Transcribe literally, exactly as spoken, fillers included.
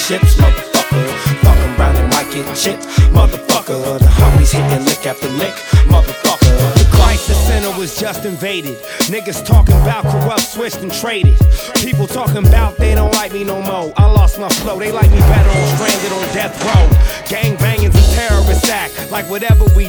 chips, motherfucker. Fucking round and might get chipped, motherfucker. The homies hitting lick after lick, motherfucker. The crisis center was just invaded. Niggas talking about corrupt, switched and traded. People talking about they don't like me no more. I lost my flow, they like me better on stranded on death row. Gang banging's a terrorist act, like whatever we